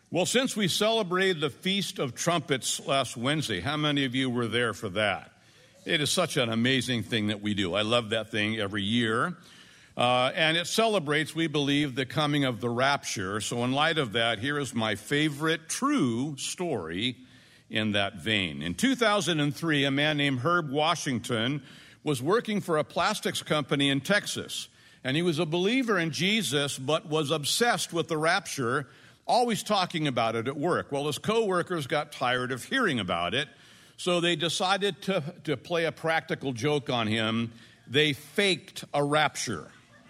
Well, since we celebrated the Feast of Trumpets last Wednesday, how many of you were there for that? It is such an amazing thing that we do. I love that thing every year. And it celebrates, we believe, the coming of the rapture. So in light of that, here is my favorite true story in that vein. In 2003, a man named Herb Washington was working for a plastics company in Texas. And he was a believer in Jesus, but was obsessed with the rapture, always talking about it at work. Well, his coworkers got tired of hearing about it, so they decided to play a practical joke on him. They faked a rapture.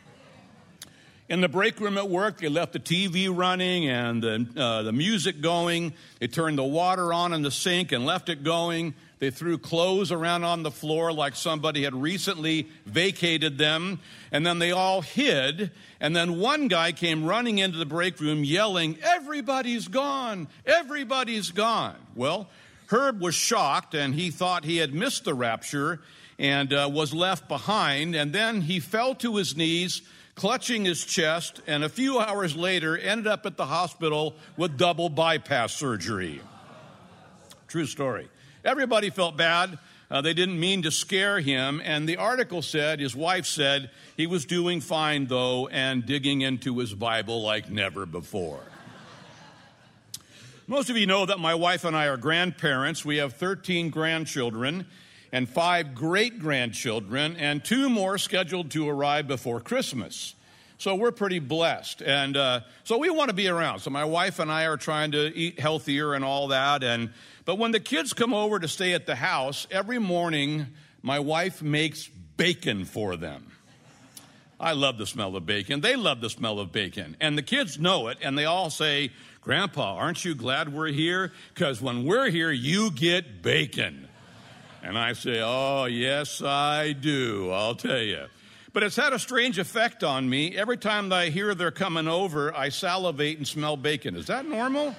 In the break room at work, they left the TV running and the music going. They turned the water on in the sink and left it going. They threw clothes around on the floor like somebody had recently vacated them. And then they all hid. And then one guy came running into the break room yelling, "Everybody's gone! Everybody's gone!" Well, Herb was shocked, and he thought he had missed the rapture and was left behind. And then he fell to his knees, clutching his chest, and a few hours later ended up at the hospital with double bypass surgery. True story. Everybody felt bad. They didn't mean to scare him. And the article said, his wife said, he was doing fine, though, and digging into his Bible like never before. Most of you know that my wife and I are grandparents. We have 13 grandchildren and 5 great-grandchildren, and 2 more scheduled to arrive before Christmas. So we're pretty blessed. And so we want to be around. So my wife and I are trying to eat healthier and all that. But when the kids come over to stay at the house, every morning my wife makes bacon for them. I love the smell of bacon. They love the smell of bacon. And the kids know it, and they all say, "Grandpa, aren't you glad we're here? Because when we're here, you get bacon." And I say, "Oh, yes, I do, I'll tell you." But it's had a strange effect on me. Every time that I hear they're coming over, I salivate and smell bacon. Is that normal?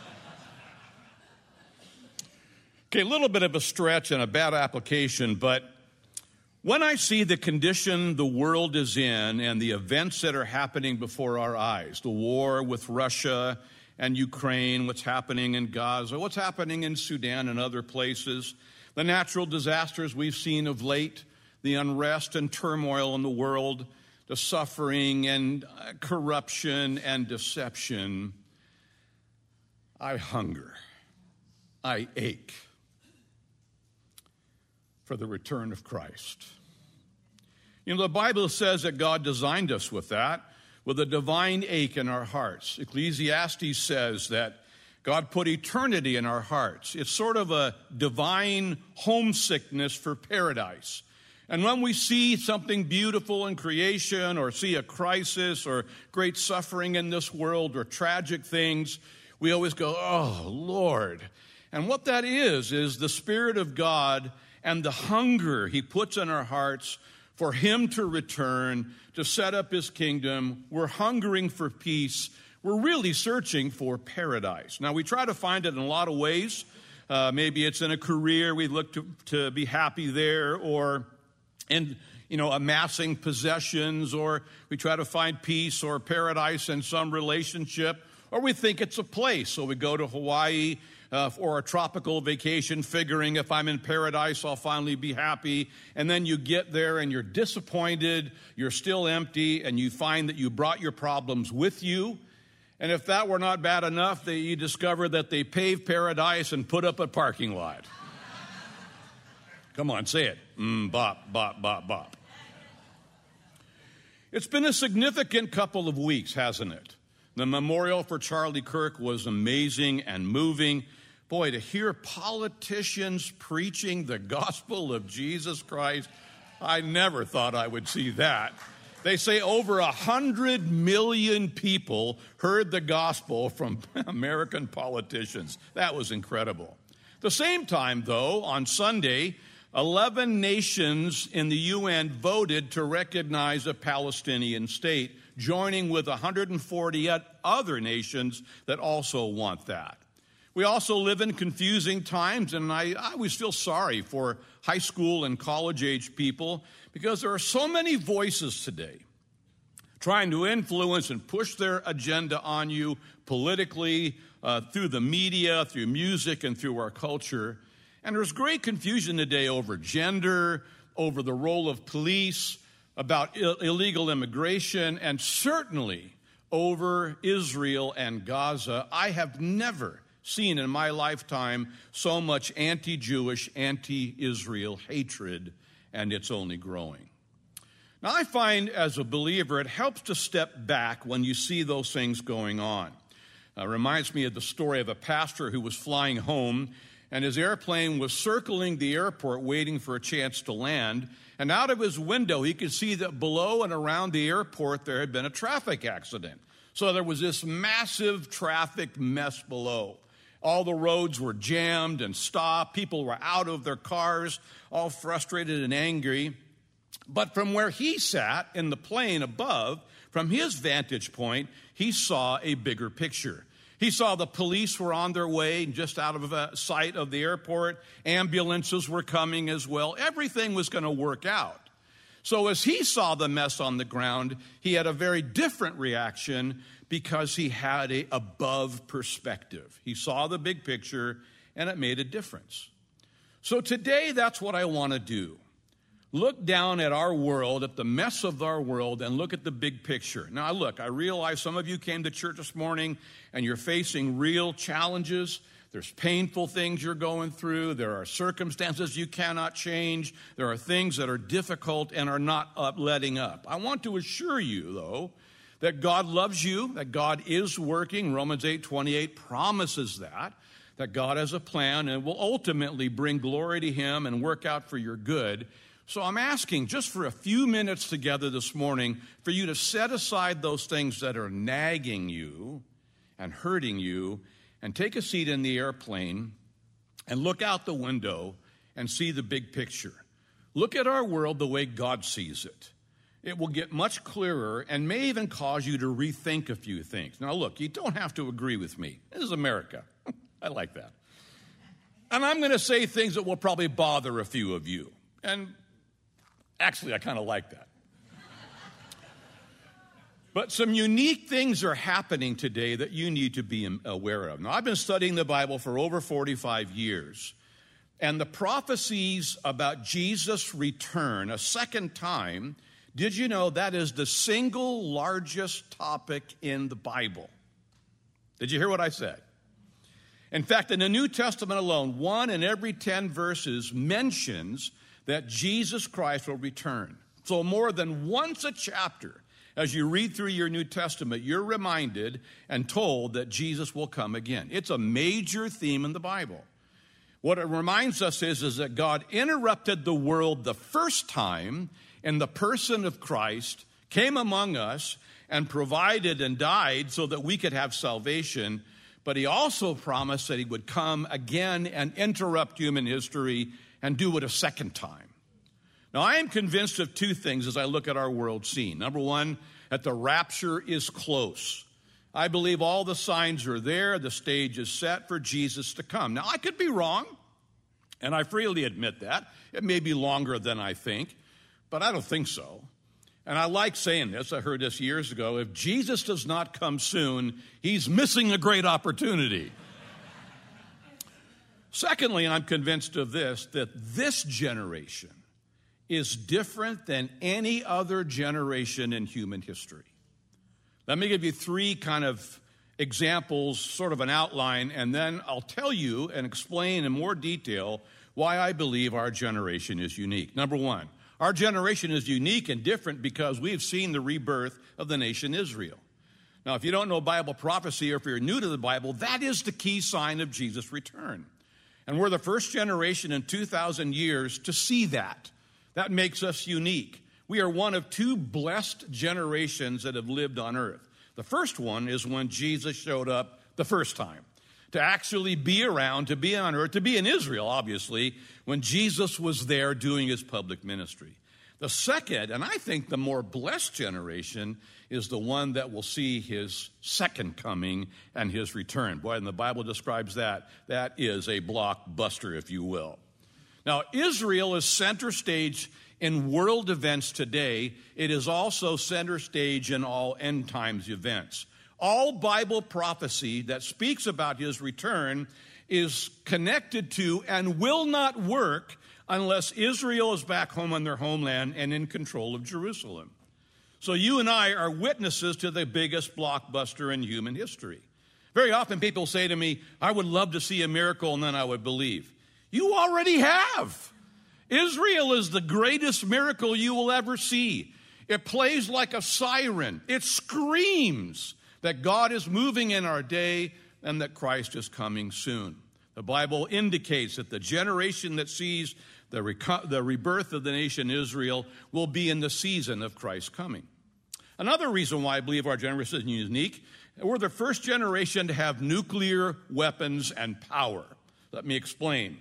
Okay, a little bit of a stretch and a bad application, but when I see the condition the world is in and the events that are happening before our eyes, the war with Russia and Ukraine, what's happening in Gaza, what's happening in Sudan and other places, the natural disasters we've seen of late, the unrest and turmoil in the world, the suffering and corruption and deception, I hunger, I ache for the return of Christ. You know, the Bible says that God designed us with that, with a divine ache in our hearts. Ecclesiastes says that God put eternity in our hearts. It's sort of a divine homesickness for paradise. And when we see something beautiful in creation or see a crisis or great suffering in this world or tragic things, we always go, "Oh, Lord." And what that is the Spirit of God and the hunger He puts in our hearts for Him to return, to set up His kingdom. We're hungering for peace. We're really searching for paradise. Now, we try to find it in a lot of ways. Maybe it's in a career. We look to be happy there, or in, amassing possessions, or we try to find peace or paradise in some relationship, or we think it's a place. So we go to Hawaii or a tropical vacation, figuring if I'm in paradise, I'll finally be happy. And then you get there and you're disappointed, you're still empty, and you find that you brought your problems with you. And if that were not bad enough, you discover that they paved paradise and put up a parking lot. Come on, say it. Bop, bop, bop, bop. It's been a significant couple of weeks, hasn't it? The memorial for Charlie Kirk was amazing and moving. Boy, to hear politicians preaching the gospel of Jesus Christ, I never thought I would see that. They say over 100 million people heard the gospel from American politicians. That was incredible. At the same time, though, on Sunday, 11 nations in the UN voted to recognize a Palestinian state, joining with 140 other nations that also want that. We also live in confusing times, and I always feel sorry for high school and college-age people because there are so many voices today trying to influence and push their agenda on you politically, through the media, through music, and through our culture. And there's great confusion today over gender, over the role of police, about illegal immigration, and certainly over Israel and Gaza. I have never seen in my lifetime so much anti-Jewish, anti-Israel hatred, and it's only growing. Now, I find as a believer, it helps to step back when you see those things going on. It reminds me of the story of a pastor who was flying home, and his airplane was circling the airport waiting for a chance to land. And out of his window, he could see that below and around the airport there had been a traffic accident. So there was this massive traffic mess below. All the roads were jammed and stopped. People were out of their cars, all frustrated and angry. But from where he sat in the plane above, from his vantage point, he saw a bigger picture. He saw the police were on their way just out of sight of the airport. Ambulances were coming as well. Everything was going to work out. So as he saw the mess on the ground, he had a very different reaction because he had an above perspective. He saw the big picture, and it made a difference. So today, that's what I want to do. Look down at our world, at the mess of our world, and look at the big picture. Now, look, I realize some of you came to church this morning, and you're facing real challenges. There's painful things you're going through. There are circumstances you cannot change. There are things that are difficult and are not letting up. I want to assure you, though, that God loves you, that God is working. Romans 8:28 promises that God has a plan and will ultimately bring glory to Him and work out for your good. So I'm asking just for a few minutes together this morning for you to set aside those things that are nagging you and hurting you and take a seat in the airplane and look out the window and see the big picture. Look at our world the way God sees it. It will get much clearer and may even cause you to rethink a few things. Now look, you don't have to agree with me. This is America. I like that. And I'm going to say things that will probably bother a few of you. And actually, I kind of like that. But some unique things are happening today that you need to be aware of. Now, I've been studying the Bible for over 45 years, and the prophecies about Jesus' return a second time, did you know that is the single largest topic in the Bible? Did you hear what I said? In fact, in the New Testament alone, 1 in every 10 verses mentions that Jesus Christ will return. So more than once a chapter, as you read through your New Testament, you're reminded and told that Jesus will come again. It's a major theme in the Bible. What it reminds us is that God interrupted the world the first time in the person of Christ, came among us, and provided and died so that we could have salvation. But He also promised that He would come again and interrupt human history and do it a second time. Now, I am convinced of two things as I look at our world scene. Number one, that the rapture is close. I believe all the signs are there. The stage is set for Jesus to come. Now, I could be wrong, and I freely admit that. It may be longer than I think, but I don't think so. And I like saying this. I heard this years ago. If Jesus does not come soon, He's missing a great opportunity. Secondly, and I'm convinced of this, that this generation is different than any other generation in human history. Let me give you three kind of examples, sort of an outline, and then I'll tell you and explain in more detail why I believe our generation is unique. Number one, our generation is unique and different because we've seen the rebirth of the nation Israel. Now, if you don't know Bible prophecy or if you're new to the Bible, that is the key sign of Jesus' return. And we're the first generation in 2,000 years to see that. That makes us unique. We are one of two blessed generations that have lived on earth. The first one is when Jesus showed up the first time, to actually be around, to be on earth, to be in Israel, obviously, when Jesus was there doing His public ministry. The second, and I think the more blessed generation, is the one that will see His second coming and His return. Boy, and the Bible describes that. That is a blockbuster, if you will. Now, Israel is center stage in world events today, it is also center stage in all end times events. All Bible prophecy that speaks about his return is connected to and will not work unless Israel is back home on their homeland and in control of Jerusalem. So you and I are witnesses to the biggest blockbuster in human history. Very often people say to me, I would love to see a miracle and then I would believe. You already have. Israel is the greatest miracle you will ever see. It plays like a siren. It screams that God is moving in our day and that Christ is coming soon. The Bible indicates that the generation that sees the rebirth of the nation Israel will be in the season of Christ's coming. Another reason why I believe our generation is unique, we're the first generation to have nuclear weapons and power. Let me explain.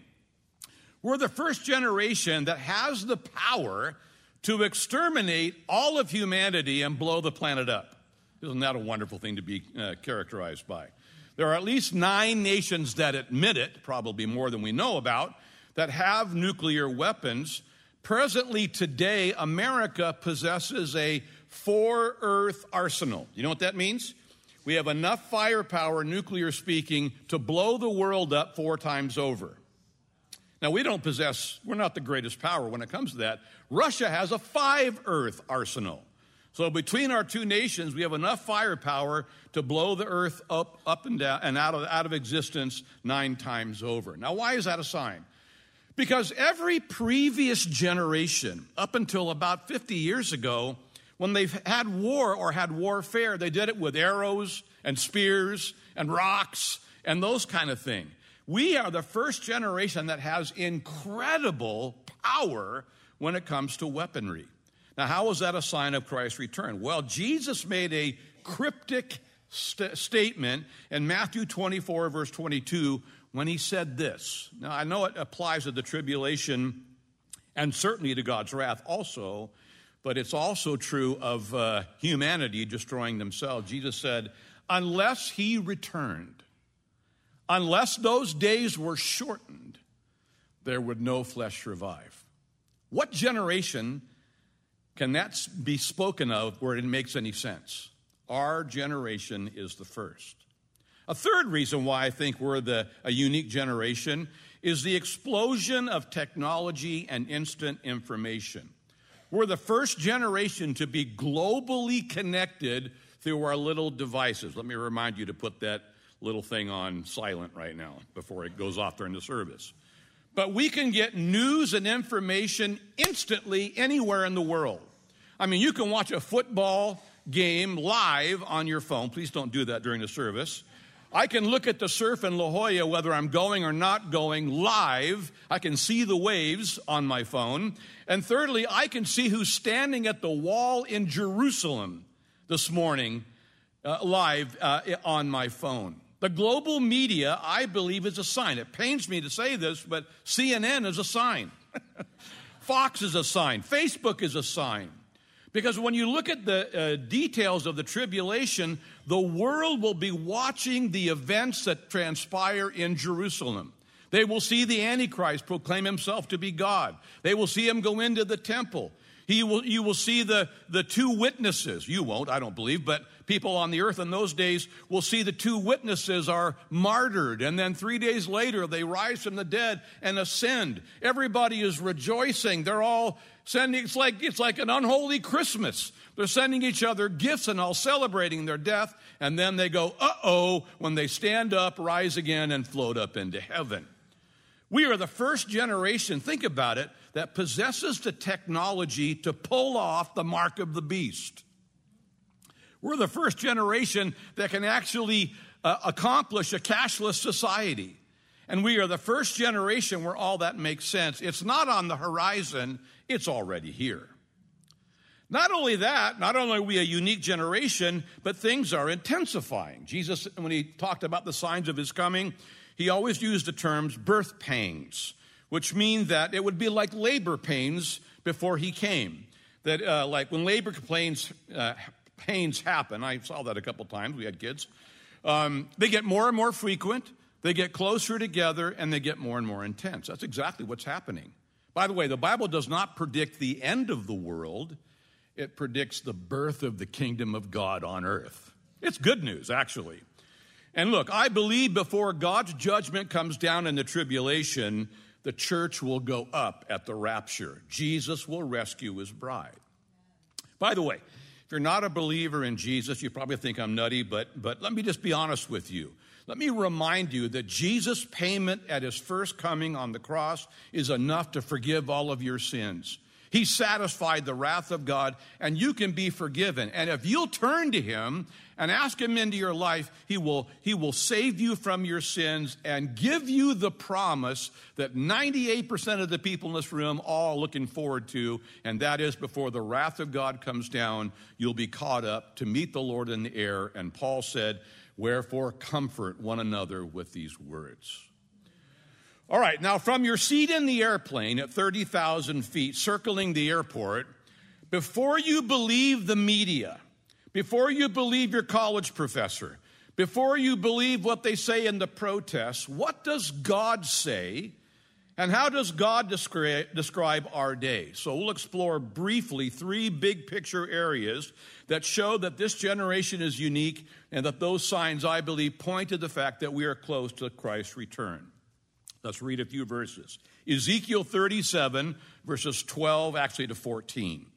We're the first generation that has the power to exterminate all of humanity and blow the planet up. Isn't that a wonderful thing to be characterized by? There are at least 9 nations that admit it, probably more than we know about, that have nuclear weapons. Presently today, America possesses a 4-Earth arsenal. You know what that means? We have enough firepower, nuclear speaking, to blow the world up 4 times over. Now, we're not the greatest power when it comes to that. Russia has a 5-Earth arsenal. So between our two nations, we have enough firepower to blow the earth up and down and out of existence 9 times over. Now, why is that a sign? Because every previous generation, up until about 50 years ago, when they've had war or had warfare, they did it with arrows and spears and rocks and those kind of things. We are the first generation that has incredible power when it comes to weaponry. Now, how is that a sign of Christ's return? Well, Jesus made a cryptic statement in Matthew 24, verse 22, when he said this. Now, I know it applies to the tribulation and certainly to God's wrath also, but it's also true of humanity destroying themselves. Jesus said, unless he returned, unless those days were shortened, there would no flesh survive. What generation can that be spoken of where it makes any sense? Our generation is the first. A third reason why I think we're a unique generation is the explosion of technology and instant information. We're the first generation to be globally connected through our little devices. Let me remind you to put that little thing on silent right now before it goes off during the service. But we can get news and information instantly anywhere in the world. I mean, you can watch a football game live on your phone. Please don't do that during the service. I can look at the surf in La Jolla, whether I'm going or not going, live. I can see the waves on my phone. And thirdly, I can see who's standing at the wall in Jerusalem this morning live on my phone. The global media, I believe, is a sign. It pains me to say this, but CNN is a sign. Fox is a sign. Facebook is a sign. Because when you look at the details of the tribulation, the world will be watching the events that transpire in Jerusalem. They will see the Antichrist proclaim himself to be God. They will see him go into the temple. You will see the 2 witnesses. You won't, I don't believe, but people on the earth in those days will see the 2 witnesses are martyred, and then 3 days later they rise from the dead and ascend. Everybody is rejoicing. They're all sending, it's like an unholy Christmas. They're sending each other gifts and all celebrating their death, and then they go, uh-oh, when they stand up, rise again, and float up into heaven. We are the first generation, think about it, that possesses the technology to pull off the mark of the beast. We're the first generation that can actually accomplish a cashless society. And we are the first generation where all that makes sense. It's not on the horizon, it's already here. Not only that, not only are we a unique generation, but things are intensifying. Jesus, when he talked about the signs of his coming, he always used the terms birth pangs, which mean that it would be like labor pains before he came. That like when labor pains happen, I saw that a couple times, we had kids, they get more and more frequent, they get closer together, and they get more and more intense. That's exactly what's happening. By the way, the Bible does not predict the end of the world. It predicts the birth of the kingdom of God on earth. It's good news, actually. And look, I believe before God's judgment comes down in the tribulation, the church will go up at the rapture. Jesus will rescue his bride. By the way, if you're not a believer in Jesus, you probably think I'm nutty, but let me just be honest with you. Let me remind you that Jesus' payment at his first coming on the cross is enough to forgive all of your sins. He satisfied the wrath of God, and you can be forgiven. And if you'll turn to him and ask him into your life, he will save you from your sins and give you the promise that 98% of the people in this room are all looking forward to, and that is before the wrath of God comes down, you'll be caught up to meet the Lord in the air. And Paul said, "Wherefore comfort one another with these words." All right, now from your seat in the airplane at 30,000 feet circling the airport, before you believe the media, before you believe your college professor, before you believe what they say in the protests, what does God say, and how does God describe our day? So we'll explore briefly 3 big picture areas that show that this generation is unique and that those signs, I believe, point to the fact that we are close to Christ's return. Let's read a few verses. Ezekiel 37, verses 12 actually to 14.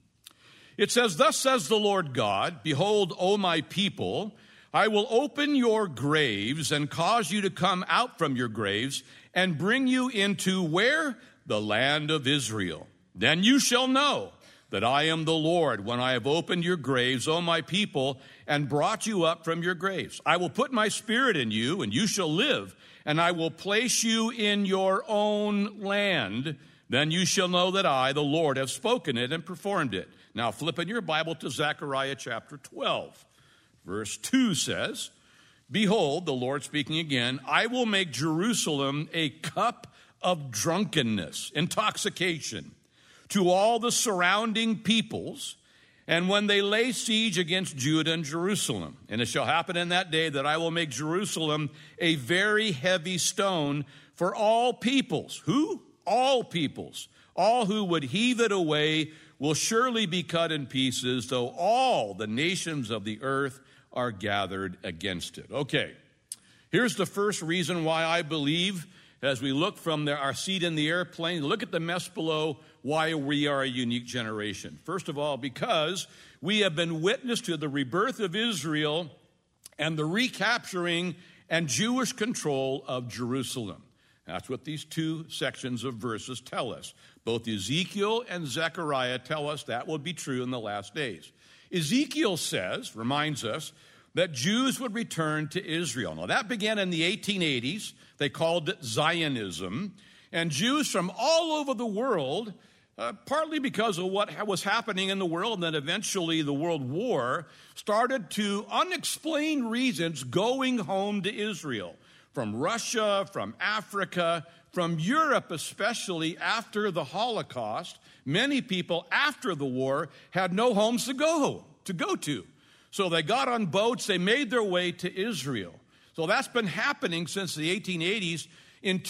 It says, "Thus says the Lord God, Behold, O my people, I will open your graves and cause you to come out from your graves and bring you into" where? "The land of Israel. Then you shall know that I am the Lord when I have opened your graves, O my people, and brought you up from your graves. I will put my spirit in you, and you shall live, and I will place you in your own land. Then you shall know that I, the Lord, have spoken it and performed it." Now flip in your Bible to Zechariah chapter 12. Verse 2 says, "Behold," the Lord speaking again, "I will make Jerusalem a cup of drunkenness," intoxication, "to all the surrounding peoples, and when they lay siege against Judah and Jerusalem. And it shall happen in that day that I will make Jerusalem a very heavy stone for all peoples." Who? All peoples. "All who would heave it away will surely be cut in pieces, though all the nations of the earth are gathered against it." Okay, here's the first reason why I believe, as we look from our seat in the airplane, look at the mess below, why we are a unique generation. First of all, because we have been witness to the rebirth of Israel and the recapturing and Jewish control of Jerusalem. That's what these 2 sections of verses tell us. Both Ezekiel and Zechariah tell us that will be true in the last days. Ezekiel reminds us, that Jews would return to Israel. Now, that began in the 1880s. They called it Zionism. And Jews from all over the world, partly because of what was happening in the world, and then eventually the World War, started to, unexplained reasons, going home to Israel. From Russia, from Africa, from Europe, especially after the Holocaust. Many people after the war had no homes to go to. So they got on boats, they made their way to Israel. So that's been happening since the 1880s. In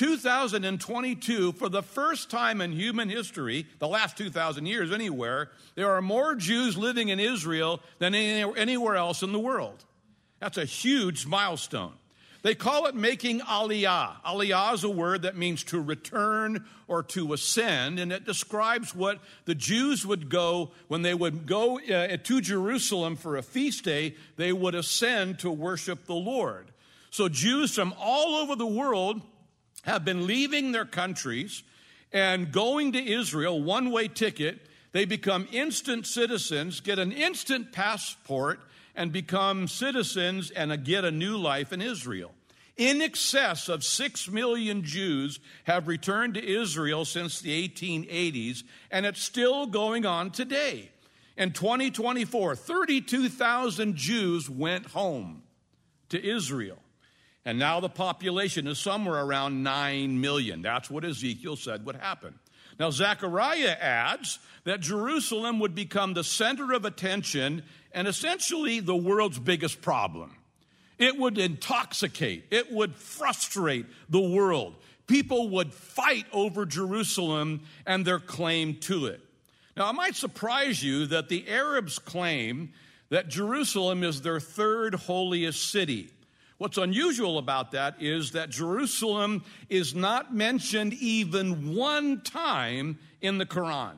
2022, for the first time in human history, the last 2,000 years anywhere, there are more Jews living in Israel than anywhere else in the world. That's a huge milestone. They call it making aliyah. Aliyah is a word that means to return or to ascend, and it describes what the Jews would go, when they would go to Jerusalem for a feast day, they would ascend to worship the Lord. So Jews from all over the world have been leaving their countries and going to Israel, one-way ticket. They become instant citizens, get an instant passport, and become citizens and get a new life in Israel. In excess of 6 million Jews have returned to Israel since the 1880s, and it's still going on today. In 2024, 32,000 Jews went home to Israel. And now the population is somewhere around 9 million. That's what Ezekiel said would happen. Now, Zechariah adds that Jerusalem would become the center of attention and essentially the world's biggest problem. It would intoxicate. It would frustrate the world. People would fight over Jerusalem and their claim to it. Now, it might surprise you that the Arabs claim that Jerusalem is their third holiest city. What's unusual about that is that Jerusalem is not mentioned even one time in the Quran.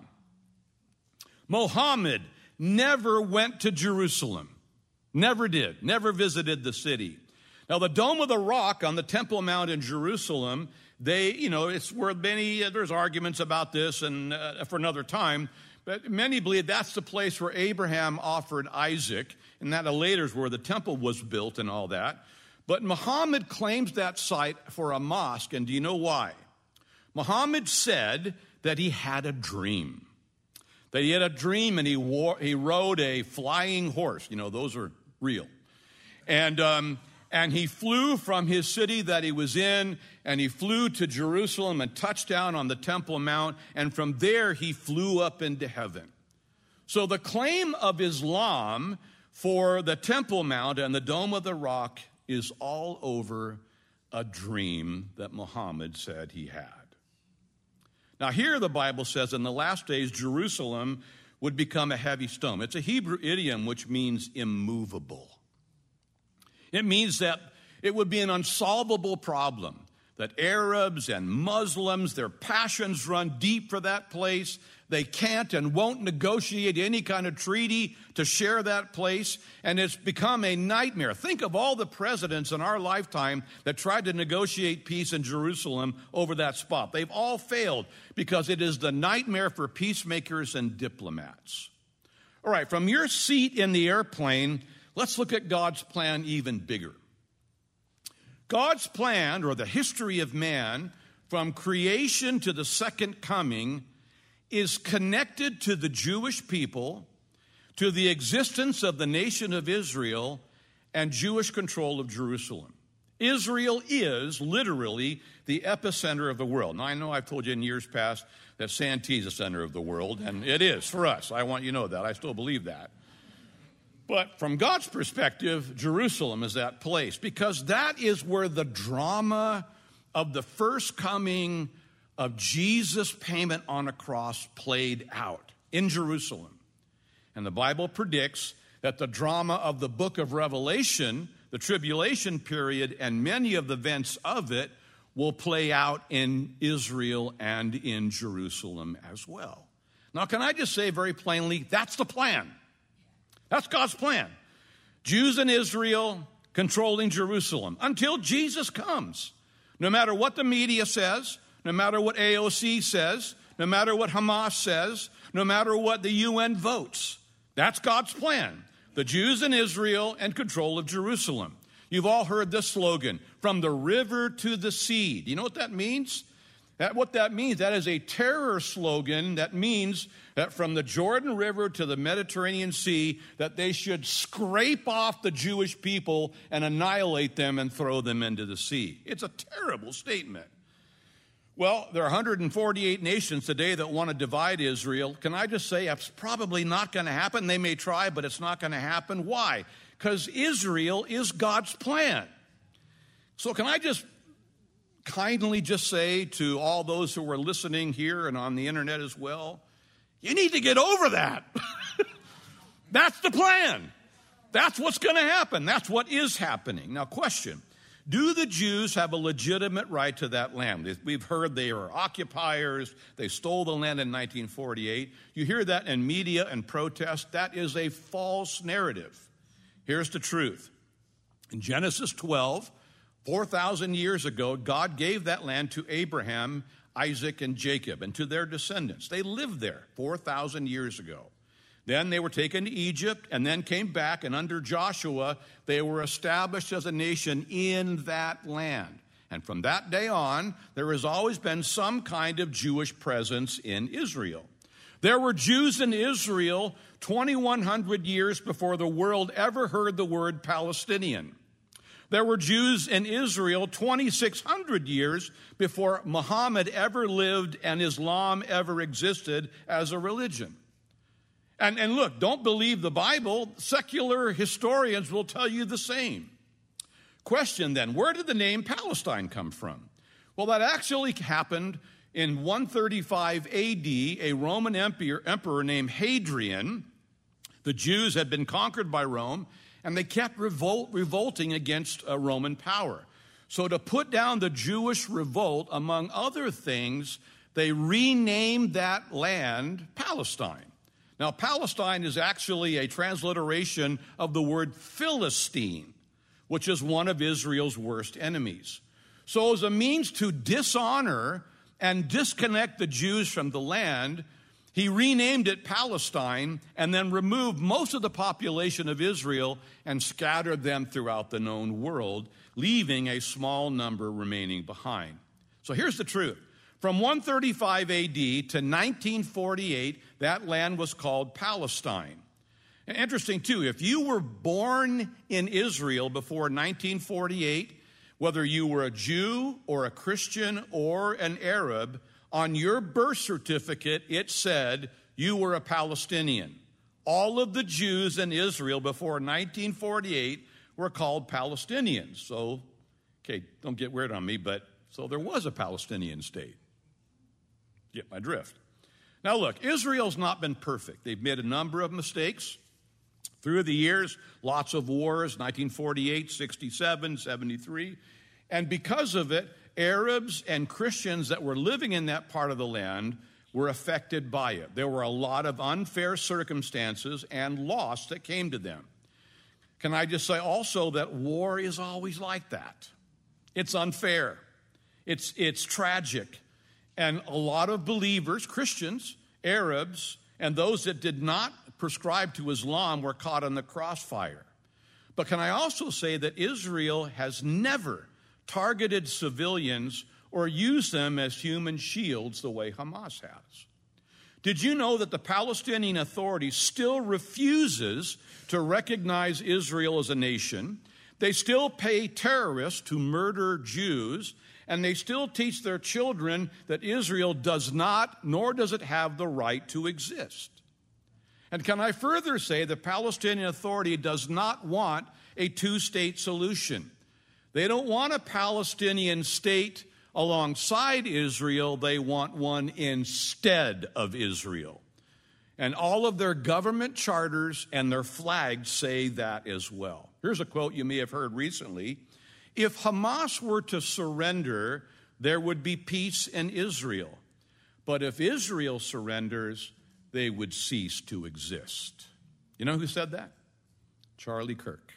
Muhammad never went to Jerusalem. Never did. Never visited the city. Now, the Dome of the Rock on the Temple Mount in Jerusalem, it's where there's arguments about this and for another time, but many believe that's the place where Abraham offered Isaac, and that later is where the temple was built and all that. But Muhammad claims that site for a mosque, and do you know why? Muhammad said that he had a dream. That he had a dream and he rode a flying horse. Those are real. And he flew from his city that he was in, and he flew to Jerusalem and touched down on the Temple Mount, and from there he flew up into heaven. So the claim of Islam for the Temple Mount and the Dome of the Rock is all over a dream that Muhammad said he had. Now here the Bible says in the last days Jerusalem would become a heavy stone. It's a Hebrew idiom which means immovable. It means that it would be an unsolvable problem, that Arabs and Muslims, their passions run deep for that place. They can't and won't negotiate any kind of treaty to share that place, and it's become a nightmare. Think of all the presidents in our lifetime that tried to negotiate peace in Jerusalem over that spot. They've all failed because it is the nightmare for peacemakers and diplomats. All right, from your seat in the airplane, let's look at God's plan even bigger. God's plan, or the history of man, from creation to the second coming, is connected to the Jewish people, to the existence of the nation of Israel, and Jewish control of Jerusalem. Israel is literally the epicenter of the world. Now, I know I've told you in years past that Santee is the center of the world, and it is for us. I want you to know that. I still believe that. But from God's perspective, Jerusalem is that place, because that is where the drama of the first coming of Jesus' payment on a cross played out in Jerusalem. And the Bible predicts that the drama of the book of Revelation, the tribulation period, and many of the events of it will play out in Israel and in Jerusalem as well. Now, can I just say very plainly, that's the plan. That's God's plan. Jews in Israel controlling Jerusalem until Jesus comes. No matter what the media says, no matter what AOC says, no matter what Hamas says, no matter what the UN votes, that's God's plan. The Jews in Israel and control of Jerusalem. You've all heard this slogan, from the river to the sea. Do you know what that means? What that means, that is a terror slogan that means that from the Jordan River to the Mediterranean Sea, that they should scrape off the Jewish people and annihilate them and throw them into the sea. It's a terrible statement. Well, there are 148 nations today that want to divide Israel. Can I just say it's probably not going to happen? They may try, but it's not going to happen. Why? Because Israel is God's plan. So can I just kindly just say to all those who are listening here and on the internet as well, you need to get over that. That's the plan. That's what's going to happen. That's what is happening. Now, question, do the Jews have a legitimate right to that land? We've heard they are occupiers. They stole the land in 1948. You hear that in media and protest. That is a false narrative. Here's the truth. In Genesis 12, 4,000 years ago, God gave that land to Abraham, Isaac, and Jacob, and to their descendants. They lived there 4,000 years ago. Then they were taken to Egypt and then came back, and under Joshua, they were established as a nation in that land. And from that day on, there has always been some kind of Jewish presence in Israel. There were Jews in Israel 2,100 years before the world ever heard the word Palestinian. There were Jews in Israel 2,600 years before Muhammad ever lived and Islam ever existed as a religion. And look, don't believe the Bible. Secular historians will tell you the same. Question then, where did the name Palestine come from? Well, that actually happened in 135 AD. A Roman emperor named Hadrian. The Jews had been conquered by Rome, and they kept revolting against Roman power. So to put down the Jewish revolt, among other things, they renamed that land Palestine. Now, Palestine is actually a transliteration of the word Philistine, which is one of Israel's worst enemies. So as a means to dishonor and disconnect the Jews from the land, he renamed it Palestine and then removed most of the population of Israel and scattered them throughout the known world, leaving a small number remaining behind. So here's the truth. From 135 AD to 1948, that land was called Palestine. And interesting, too, if you were born in Israel before 1948, whether you were a Jew or a Christian or an Arab, on your birth certificate it said you were a Palestinian. All of the Jews in Israel before 1948 were called Palestinians. So, okay, don't get weird on me, but so there was a Palestinian state. Get my drift. Now look, Israel's not been perfect. They've made a number of mistakes through the years, lots of wars, 1948, 67, 73. And because of it, Arabs and Christians that were living in that part of the land were affected by it. There were a lot of unfair circumstances and loss that came to them. Can I just say also that war is always like that? It's unfair. It's tragic. And a lot of believers, Christians, Arabs, and those that did not prescribe to Islam were caught in the crossfire. But can I also say that Israel has never targeted civilians or used them as human shields the way Hamas has? Did you know that the Palestinian Authority still refuses to recognize Israel as a nation? They still pay terrorists to murder Jews, and they still teach their children that Israel does not, nor does it have the right to exist. And can I further say the Palestinian Authority does not want a two-state solution. They don't want a Palestinian state alongside Israel. They want one instead of Israel. And all of their government charters and their flags say that as well. Here's a quote you may have heard recently. If Hamas were to surrender, there would be peace in Israel. But if Israel surrenders, they would cease to exist. You know who said that? Charlie Kirk.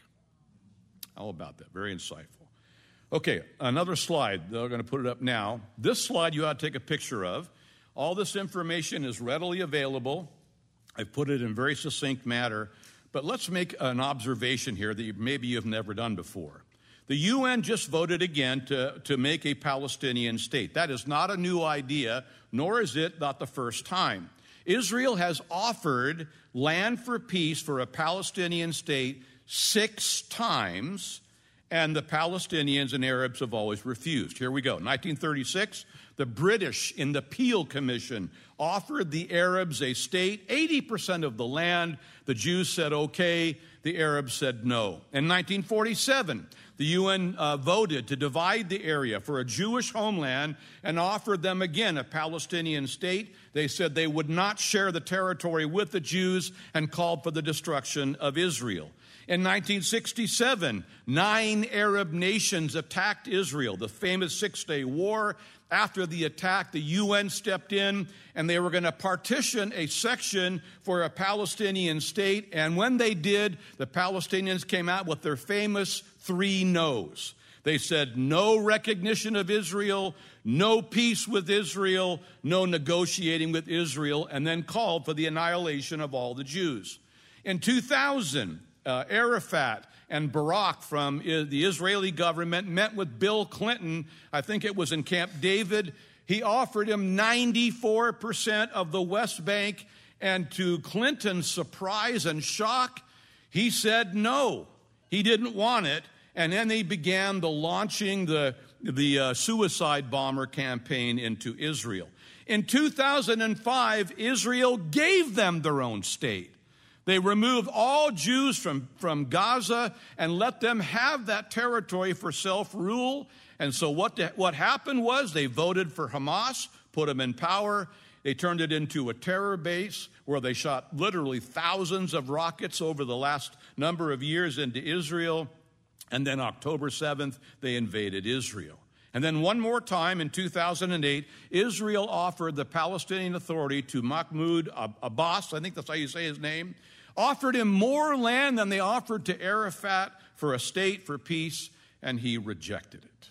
How about that? Very insightful. Okay, another slide. They're going to put it up now. This slide you ought to take a picture of. All this information is readily available. I've put it in very succinct manner. But let's make an observation here that maybe you've never done before. The UN just voted again to make a Palestinian state. That is not a new idea, nor is it not the first time. Israel has offered land for peace for a Palestinian state 6 times, and the Palestinians and Arabs have always refused. Here we go. 1936, the British in the Peel Commission offered the Arabs a state, 80% of the land. The Jews said okay. The Arabs said no. In 1947, the UN voted to divide the area for a Jewish homeland and offered them again a Palestinian state. They said they would not share the territory with the Jews and called for the destruction of Israel. In 1967, 9 Arab nations attacked Israel, the famous Six-Day War. After the attack, the UN stepped in, and they were going to partition a section for a Palestinian state. And when they did, the Palestinians came out with their famous 3 no's. They said no recognition of Israel, no peace with Israel, no negotiating with Israel, and then called for the annihilation of all the Jews. In 2000, Arafat and Barak from the Israeli government met with Bill Clinton. I think it was in Camp David. He offered him 94% of the West Bank, and to Clinton's surprise and shock, he said no. He didn't want it, and then they began launching the suicide bomber campaign into Israel. In 2005, Israel gave them their own state. They removed all Jews from Gaza and let them have that territory for self-rule. And so what happened was they voted for Hamas, put them in power. They turned it into a terror base where they shot literally thousands of rockets over the last number of years into Israel. And then October 7th, they invaded Israel. And then one more time in 2008, Israel offered the Palestinian Authority to Mahmoud Abbas, I think that's how you say his name, offered him more land than they offered to Arafat for a state, for peace, and he rejected it.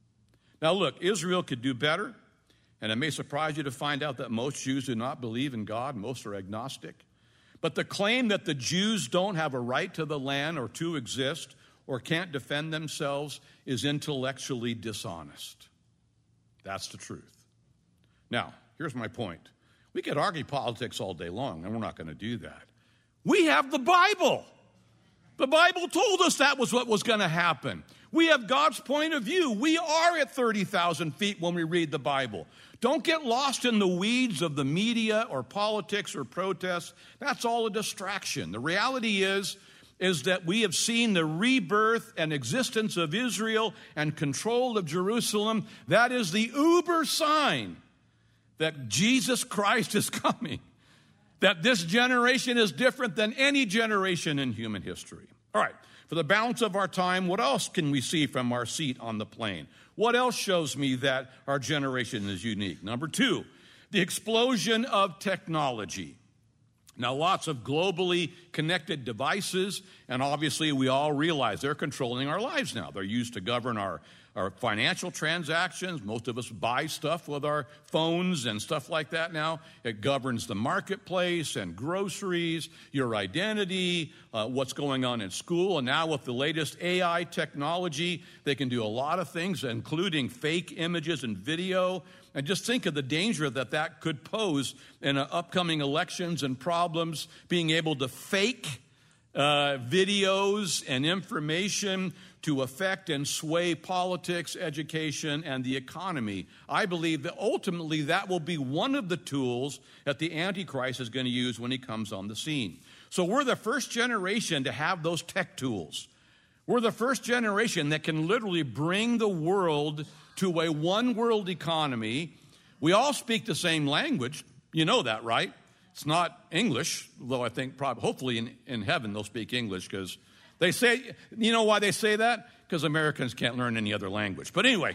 Now look, Israel could do better, and it may surprise you to find out that most Jews do not believe in God. Most are agnostic. But the claim that the Jews don't have a right to the land or to exist or can't defend themselves is intellectually dishonest. That's the truth. Now, here's my point. We could argue politics all day long, and we're not going to do that. We have the Bible. The Bible told us that was what was going to happen. We have God's point of view. We are at 30,000 feet when we read the Bible. Don't get lost in the weeds of the media or politics or protests. That's all a distraction. The reality is that we have seen the rebirth and existence of Israel and control of Jerusalem. That is the uber sign that Jesus Christ is coming, that this generation is different than any generation in human history. All right, for the balance of our time, what else can we see from our seat on the plane? What else shows me that our generation is unique? Number two, the explosion of technology. Now, lots of globally connected devices, and obviously we all realize they're controlling our lives now. They're used to govern our financial transactions. Most of us buy stuff with our phones and stuff like that now. It governs the marketplace and groceries, your identity, what's going on in school. And now with the latest AI technology, they can do a lot of things, including fake images and video. And just think of the danger that could pose in upcoming elections and problems, being able to fake videos and information to affect and sway politics, education, and the economy. I believe that ultimately that will be one of the tools that the Antichrist is going to use when he comes on the scene. So we're the first generation to have those tech tools. We're the first generation that can literally bring the world to a one-world economy. We all speak the same language. You know that, right? It's not English, though I think hopefully in heaven they'll speak English, because they say, you know why they say that? Because Americans can't learn any other language. But anyway,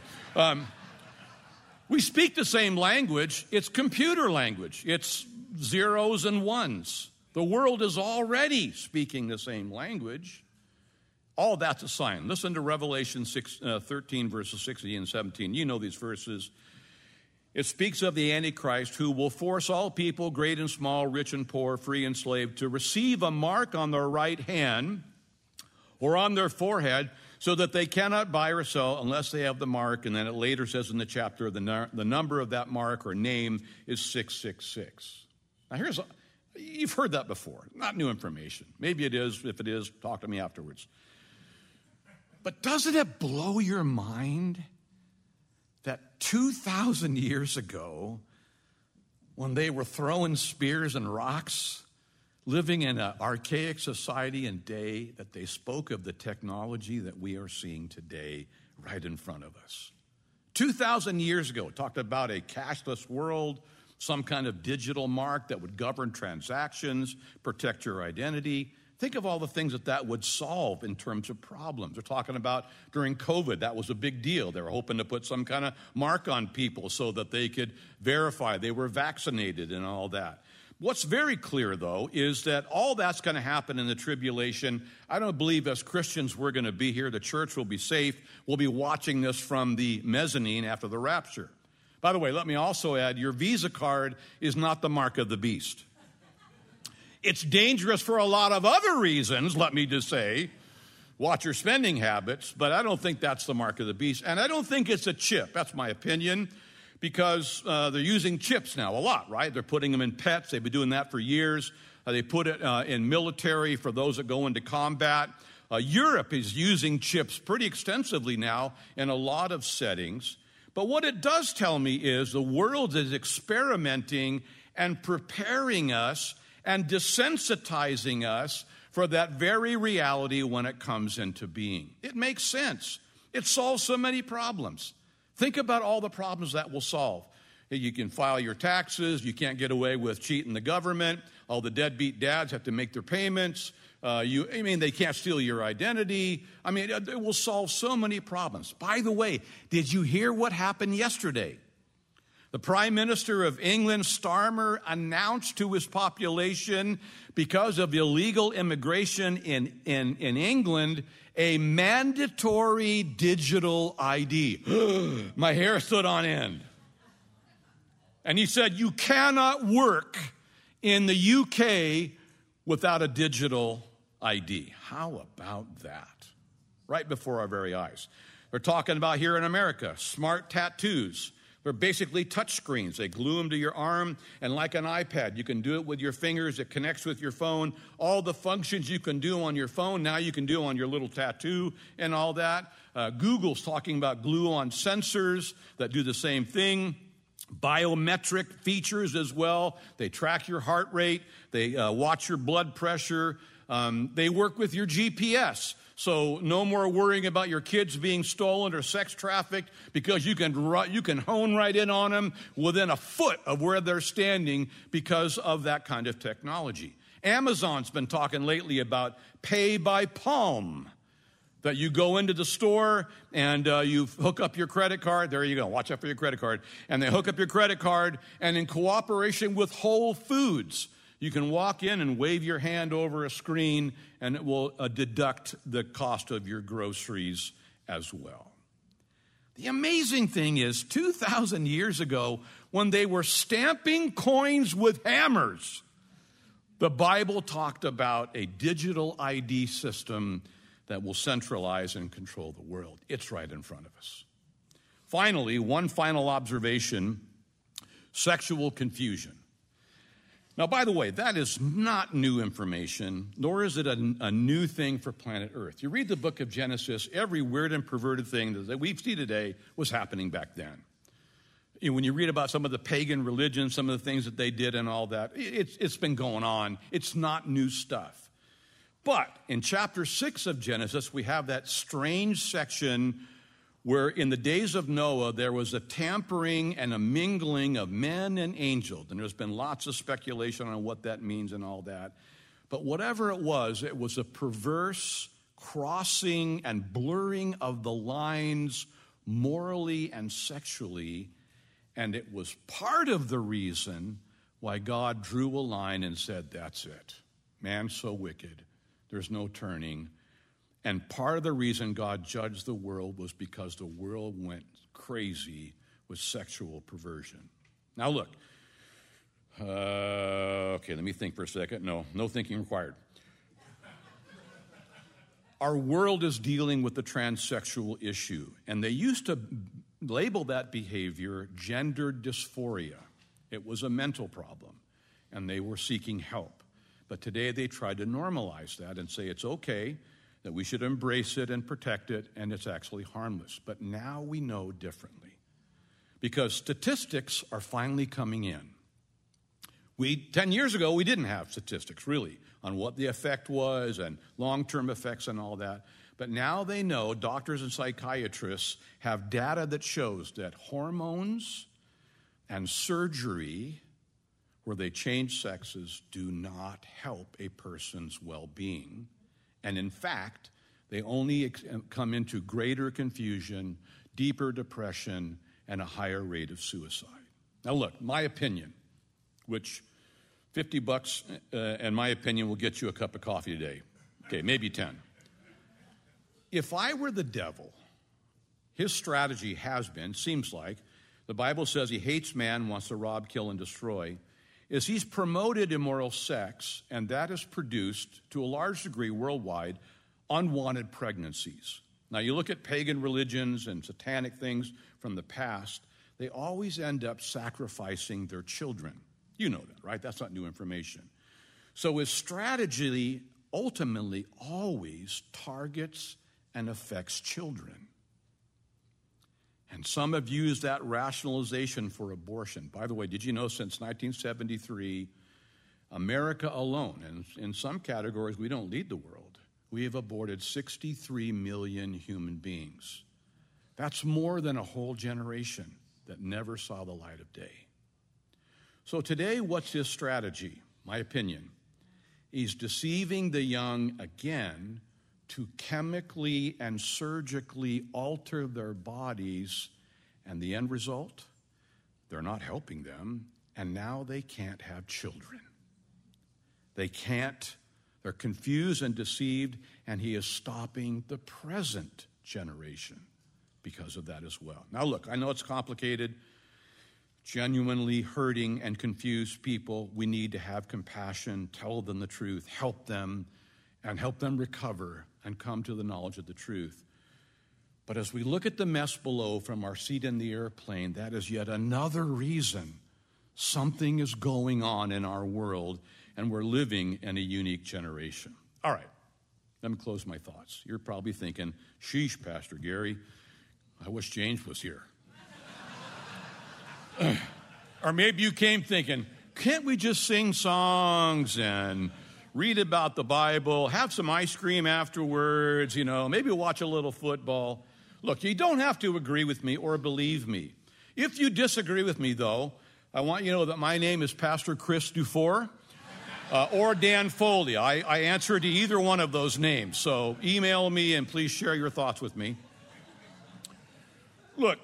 we speak the same language. It's computer language. It's zeros and ones. The world is already speaking the same language. All that's a sign. Listen to Revelation 13, verses 16 and 17. You know these verses. It speaks of the Antichrist, who will force all people, great and small, rich and poor, free and slave, to receive a mark on their right hand or on their forehead, so that they cannot buy or sell unless they have the mark. And then it later says in the chapter, the number of that mark or name is 666. Now you've heard that before, not new information. Maybe it is. If it is, talk to me afterwards. But doesn't it blow your mind that 2,000 years ago, when they were throwing spears and rocks, living in an archaic society and day, that they spoke of the technology that we are seeing today right in front of us? 2,000 years ago, talked about a cashless world, some kind of digital mark that would govern transactions, protect your identity. Think of all the things that would solve in terms of problems. They're talking about during COVID, that was a big deal. They were hoping to put some kind of mark on people so that they could verify they were vaccinated and all that. What's very clear, though, is that all that's going to happen in the tribulation. I don't believe as Christians we're going to be here. The church will be safe. We'll be watching this from the mezzanine after the rapture. By the way, let me also add, your Visa card is not the mark of the beast. It's dangerous for a lot of other reasons, let me just say. Watch your spending habits, but I don't think that's the mark of the beast. And I don't think it's a chip. That's my opinion, because they're using chips now a lot, right? They're putting them in pets. They've been doing that for years. They put it in military for those that go into combat. Europe is using chips pretty extensively now in a lot of settings. But what it does tell me is the world is experimenting and preparing us and desensitizing us for that very reality when it comes into being. It makes sense. It solves so many problems. Think about all the problems that will solve. You can file your taxes. You can't get away with cheating the government. All the deadbeat dads have to make their payments. They can't steal your identity. It will solve so many problems. By the way, did you hear what happened yesterday? The Prime Minister of England, Starmer, announced to his population, because of illegal immigration in England, a mandatory digital ID. My hair stood on end. And he said, you cannot work in the UK without a digital ID. How about that? Right before our very eyes. They're talking about here in America, smart tattoos. They're basically touch screens. They glue them to your arm, and like an iPad, you can do it with your fingers. It connects with your phone. All the functions you can do on your phone, now you can do on your little tattoo and all that. Google's talking about glue-on sensors that do the same thing. Biometric features as well. They track your heart rate. They watch your blood pressure. They work with your GPS. So no more worrying about your kids being stolen or sex trafficked, because you can hone right in on them within a foot of where they're standing because of that kind of technology. Amazon's been talking lately about pay by palm, that you go into the store and you hook up your credit card. There you go. Watch out for your credit card. And they hook up your credit card, and in cooperation with Whole Foods, you can walk in and wave your hand over a screen, and it will deduct the cost of your groceries as well. The amazing thing is, 2,000 years ago, when they were stamping coins with hammers, the Bible talked about a digital ID system that will centralize and control the world. It's right in front of us. Finally, one final observation: sexual confusion. Now, by the way, that is not new information, nor is it a new thing for planet Earth. You read the book of Genesis, every weird and perverted thing that we see today was happening back then. When you read about some of the pagan religions, some of the things that they did and all that, it's been going on. It's not new stuff. But in chapter 6 of Genesis, we have that strange section where in the days of Noah, there was a tampering and a mingling of men and angels. And there's been lots of speculation on what that means and all that. But whatever it was a perverse crossing and blurring of the lines morally and sexually. And it was part of the reason why God drew a line and said, that's it. Man's so wicked, there's no turning. And part of the reason God judged the world was because the world went crazy with sexual perversion. Now look, let me think for a second. No thinking required. Our world is dealing with the transsexual issue, and they used to label that behavior gender dysphoria. It was a mental problem, and they were seeking help. But today they try to normalize that and say it's okay, that we should embrace it and protect it, and it's actually harmless. But now we know differently, because statistics are finally coming in. 10 years ago, we didn't have statistics, really, on what the effect was and long-term effects and all that. But now they know, doctors and psychiatrists have data that shows that hormones and surgery, where they change sexes, do not help a person's well-being. And in fact, they only come into greater confusion, deeper depression, and a higher rate of suicide. Now look, my opinion, which $50 and my opinion will get you a cup of coffee today. Okay, maybe 10. If I were the devil, his strategy seems like, the Bible says he hates man, wants to rob, kill, and destroy, is he's promoted immoral sex, and that has produced, to a large degree worldwide, unwanted pregnancies. Now, you look at pagan religions and satanic things from the past, they always end up sacrificing their children. You know that, right? That's not new information. So his strategy ultimately always targets and affects children. And some have used that rationalization for abortion. By the way, did you know since 1973, America alone, and in some categories we don't lead the world, we have aborted 63 million human beings. That's more than a whole generation that never saw the light of day. So today, what's his strategy? My opinion, he's deceiving the young again to chemically and surgically alter their bodies, and the end result, they're not helping them, and now they can't have children. They can't. They're confused and deceived, and he is stopping the present generation because of that as well. Now look, I know it's complicated. Genuinely hurting and confused people, we need to have compassion, tell them the truth, help them, and help them recover and come to the knowledge of the truth. But as we look at the mess below from our seat in the airplane, that is yet another reason something is going on in our world, and we're living in a unique generation. All right, let me close my thoughts. You're probably thinking, sheesh, Pastor Gary, I wish James was here. Or maybe you came thinking, can't we just sing songs and read about the Bible, have some ice cream afterwards, maybe watch a little football? Look, you don't have to agree with me or believe me. If you disagree with me, though, I want you to know that my name is Pastor Chris Dufour or Dan Foley. I answer to either one of those names, so email me and please share your thoughts with me. Look,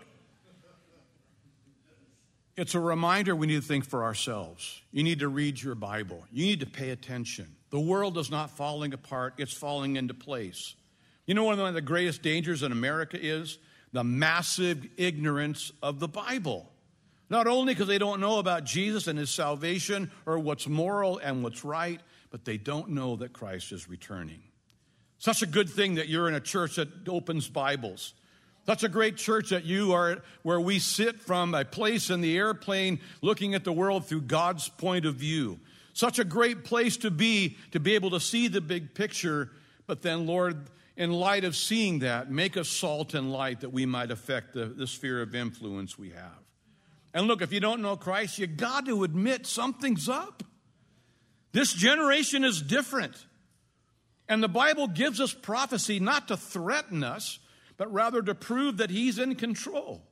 it's a reminder we need to think for ourselves. You need to read your Bible. You need to pay attention. The world is not falling apart. It's falling into place. You know one of the greatest dangers in America is the massive ignorance of the Bible. Not only because they don't know about Jesus and his salvation or what's moral and what's right, but they don't know that Christ is returning. Such a good thing that you're in a church that opens Bibles. Such a great church that you are, where we sit from a place in the airplane looking at the world through God's point of view. Such a great place to be able to see the big picture, but then, Lord, in light of seeing that, make us salt and light that we might affect the sphere of influence we have. And look, if you don't know Christ, you got to admit something's up. This generation is different. And the Bible gives us prophecy not to threaten us, but rather to prove that he's in control.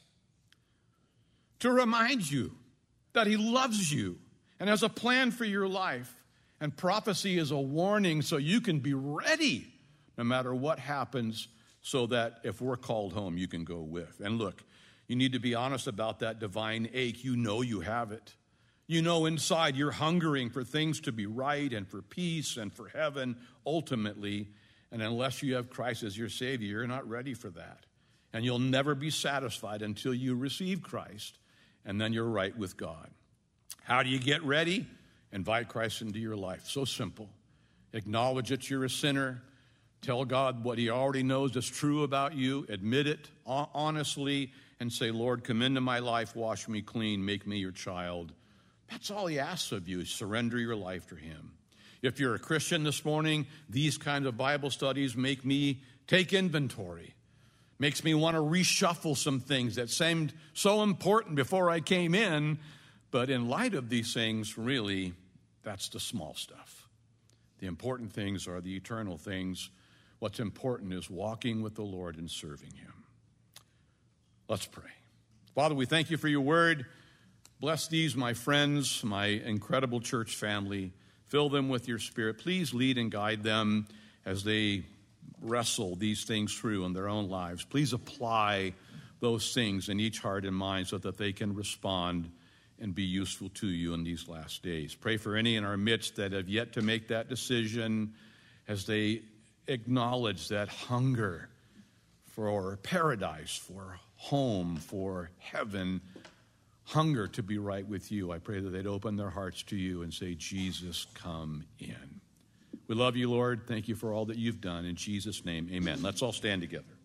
To remind you that he loves you and has a plan for your life. And prophecy is a warning so you can be ready no matter what happens, so that if we're called home, you can go with. And look, you need to be honest about that divine ache. You know you have it. You know inside you're hungering for things to be right and for peace and for heaven ultimately. And unless you have Christ as your Savior, you're not ready for that. And you'll never be satisfied until you receive Christ, and then you're right with God. How do you get ready? Invite Christ into your life. So simple. Acknowledge that you're a sinner. Tell God what he already knows is true about you. Admit it honestly and say, Lord, come into my life, wash me clean, make me your child. That's all he asks of you, is surrender your life to him. If you're a Christian this morning, these kinds of Bible studies make me take inventory. Makes me want to reshuffle some things that seemed so important before I came in. But in light of these things, really, that's the small stuff. The important things are the eternal things. What's important is walking with the Lord and serving him. Let's pray. Father, we thank you for your word. Bless these, my friends, my incredible church family. Fill them with your Spirit. Please lead and guide them as they wrestle these things through in their own lives. Please apply those things in each heart and mind so that they can respond and be useful to you in these last days. Pray for any in our midst that have yet to make that decision as they acknowledge that hunger for paradise, for home, for heaven, hunger to be right with you. I pray that they'd open their hearts to you and say, Jesus, come in. We love you, Lord. Thank you for all that you've done. In Jesus' name, amen. Let's all stand together.